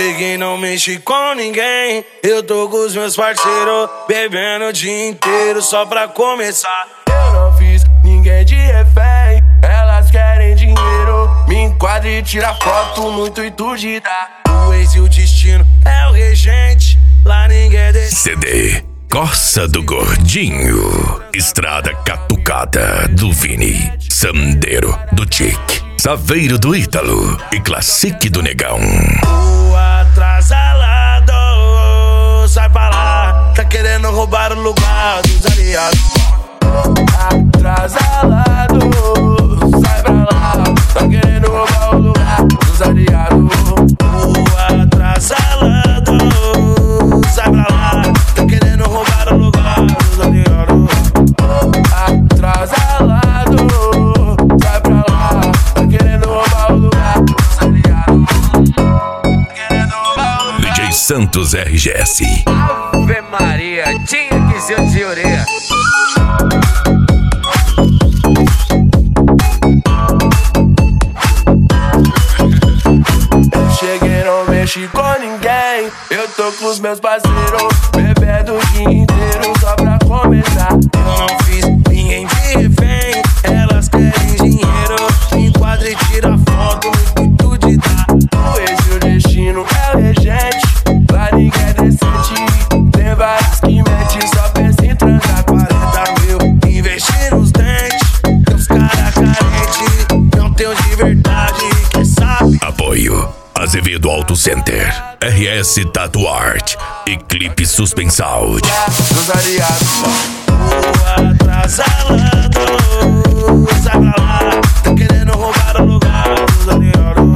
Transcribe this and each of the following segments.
cheguei, não mexi com ninguém. Eu tô com os meus parceiros, bebendo o dia inteiro só pra começar. Eu não fiz ninguém de refém, elas querem dinheiro. Me enquadre e tira foto no intuito de dar. O ex e o destino é o regente, lá ninguém decide. CD Corsa do Gordinho, Estrada Catucada do Vini, Sandeiro do Tic, Saveiro do Ítalo e Classique do Negão. O atrasalado, sai pra lá, tá querendo roubar o lugar dos aliados. Atrasalado, sai pra lá, tá querendo roubar o lugar dos aliados. O atrasalado, sai pra lá, tá querendo roubar o lugar dos aliados. Atrasalado, sai pra lá, tá querendo roubar o lugar dos aliados. DJ Santos RGS. Ave Maria, tinha que ser de orelha. Cheguei, não mexi com ninguém. Eu tô com os meus parceiros, bebendo o dia inteiro só pra começar. Eu não fiz ninguém de refém, elas querem dinheiro. Me enquadra e tira foto no intuito de dar. O ex e o destino é o regente, lá ninguém é decente. Tem várias que metem, só pensa em transar. 40 mil, investir nos dentes. Tem uns cara carente, não tem os de verdade, quem sabe? Apoio Azevedo Auto Center, RS Tattoo Art e Clipe Suspensal. Dos aliados. O atrasalado, sai pra lá, tá querendo roubar o lugar dos aliados.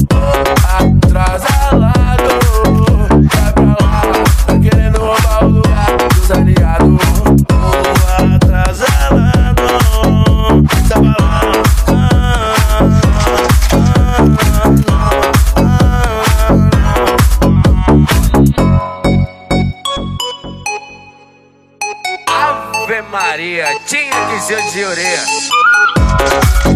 Atrasalado, sai pra lá, tá querendo roubar o lugar dos aliados. O atrasalado, sai pra lá. Ave Maria, tinha que ser de orelha.